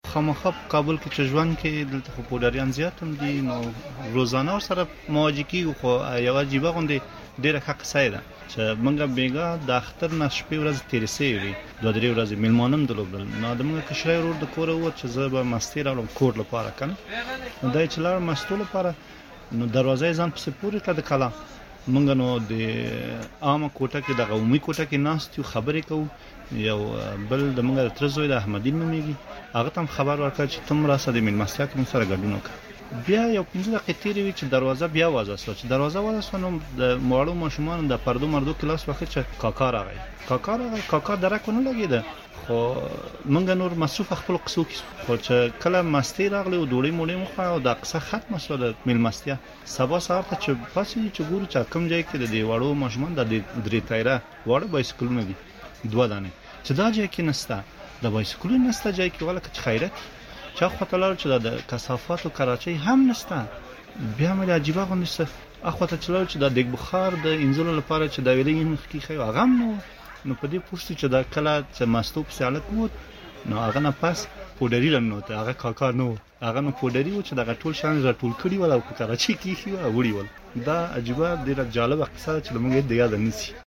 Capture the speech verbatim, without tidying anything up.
خامخا په کابل کې چې ژوند کې دلته خو پوډریان زیات هم دي، نو روزانه سره مواجه کېږو. خو یو عجیبه غوندې ډېره ښه قصه ده چې موږ بیګا د اختر نه شپې ورځې تېرې سوې وي، دوه درې ورځې مېلمانه هم درلودل. نو د موږ کشری ورور د کوره ووت چې زه به مستې راوړم کور لپاره که نه، نو دی چې لاړ مستو لپاره، نو دروازه یې ځان پسې پورې کړه د کلا. موږ نو د عامه کوټه کې دغه عمومي کوټه کې ناست یو، خبرې کوو. یو بل د موږ د تره زوی د احمدین نومېږي، هغه ته هم خبر ورکړه چې ته هم راسه د مېلمستیا کې موږ سره ګډون وکړه. بیا یو پنځه دقیقې تېرې وي چې دروازه بیا وازه سوه. چې دروازه وازه سوه نو د واړو ماشومانو د پردو مردو کې لاس واخېست چې کاکا راغی. کاکا راغی، کاکا درک ونه لګېده. خو موږ نور مصروف خپلو قصو کې، خو چې کله مستې راغلې او ډوډۍ موډۍ مو خوړه او دا قصه ختمه سوه د مېلمستیا، سبا سهار ته چې پاڅېږو چې ګورو چې کوم ځای کې د دې واړو ماشومانو د درې تایره واړه بایسکلونه دي، دوه دانې، چې دا ځای کې نسته، د بایسکلونو نسته ځای کې، ولکه چې خیرت چا خواته لاړو چې د کثافاتو کراچۍ هم نسته. بیا مې عجیبه غوندې څه اخواته چې لاړو چې د دیګ بخار د انځلو لپاره چې دا ویلې مخکې ښیي هغه هم نه و. نو په دې پوه شو چې دا کله چې مستو پسې هلک ووت، نو هغه نه پس پوډري راننوته، هغه کاکا نه و، هغه نو پوډري و چې دغه ټول شیان راټول کړي ول او په کراچۍ کې ایښي وه او وړي ول. دا عجیبه ډېره جالبه قصه ده چې له موږ یې د یاده نیسي.